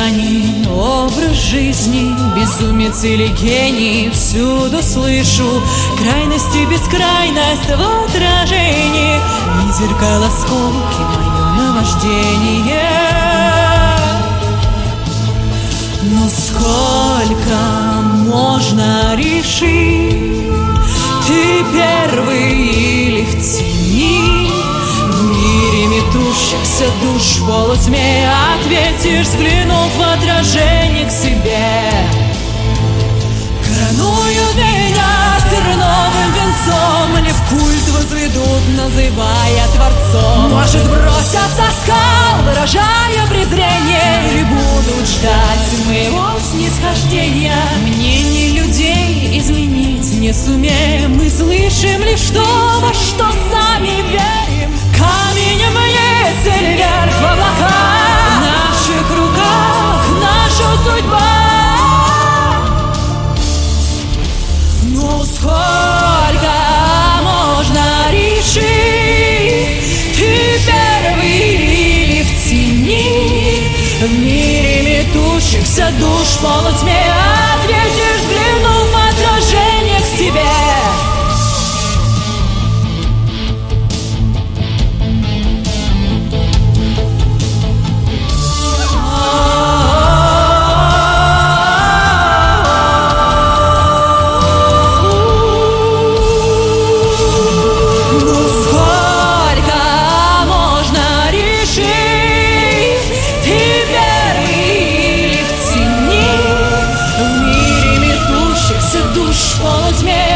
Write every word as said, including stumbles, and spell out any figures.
грани, образ жизни, безумец или гений. Всюду слышу крайности, бескрайность в отражении, и зеркало осколки мое наваждение. Но сколько можно решить, ты первый или в тени? В мире метущихся душ в полутьме ответишь, взглянув в отражение к себе. Коронуют меня терновым венцом, или в культ возведут, называя творцом. Может, бросят со скал, выражая презрение, или будут ждать моего снисхождения. Мнение людей изменить не сумеем, мы слышим лишь то, во что сами верим. Каменем есть вверх в облака, в наших руках наша судьба. Ну сколько можно решить, ты первый или в тени? В мире метущихся душ в полутьме ответишь, взглянув в отражение к себе. В полутьме